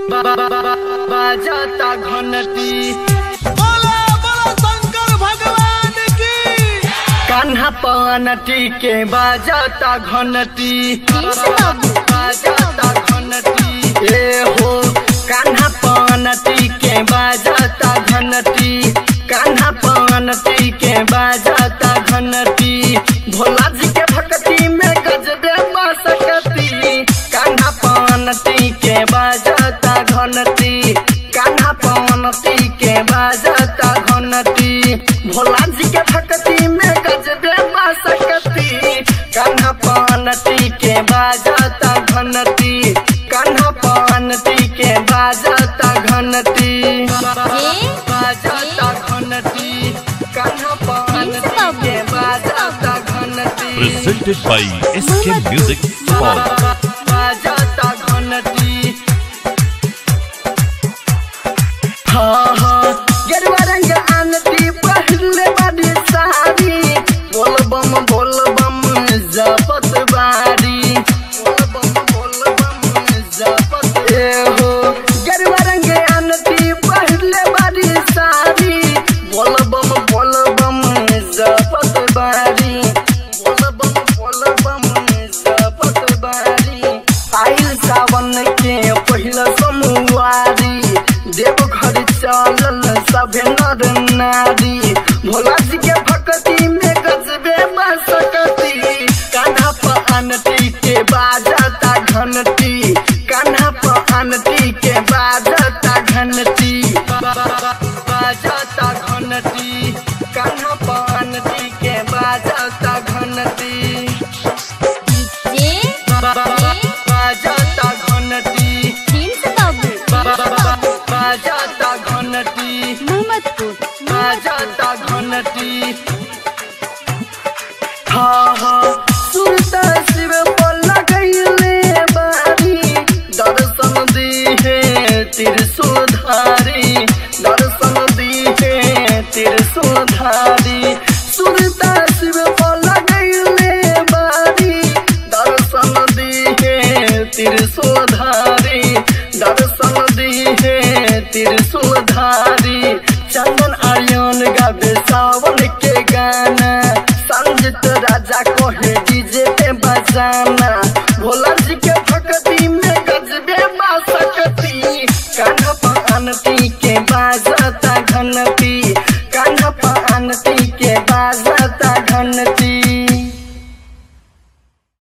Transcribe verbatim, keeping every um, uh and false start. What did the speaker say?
बाजाता घंटी बोला बोला शंकर भगवान की। कान्हा पनटी के बाजाता घंटी बाजाता घंटी ए हो कान्हा पनटी के बाजाता घंटी कान्हा पनटी के बाजाता घंटी भोला जी के भक्ति में गजबे मस्कती कान्हा पनटी के बाजाता घंटी कान्हा पनटी के बाजाता घंटी भोला जी के भक्ति में गजबे मस्कती कान्हा पनटी के बाजाता घंटी कान्हा पनटी के बाजाता घंटी बाजाता घंटी कान्हा पनटी के बाजाता घंटी presented by S K Music Hall. बाजाता घंटी हाँ हाँ गेरुआ रंग आनती पहले बड़ी सारी बोल बम बोल बम जपत बारी बोल बम बोल बम जपत ए हो गेरुआ रंग आनती पहले बड़ी सारी बोल बम बोल बम जपत बारी बोल बम बोल बम जपत बारी आइल सावन के पहिला सोमवारी देवघर चलल सभे नर नारी भोला जी के भक्ति में गजबे मस्कती कान्हा पनटी के बाजाता घंटी कान्हा पनटी के बाजाता घंटी बाजाता घंटी कान्हा पनटी के बाजाता घंटी बाजाता घंटी बाजाता घंटी बाजाता घंटी हाँ हाँ सुरता शिव पर लगैले बारी दर्शन दिहे त्रिशूलधारी दर्शन दिहे त्रिशूलधारी सुरता शिव पर लगैले बारी दर्शन दिहे त्रिशूलधारी दर्शन दिहे त्रिशूलधारी चंदन आर्यन गावे सावन के गाना संगीत राजा को है डीजे पे बजाना भोला जी के भक्ति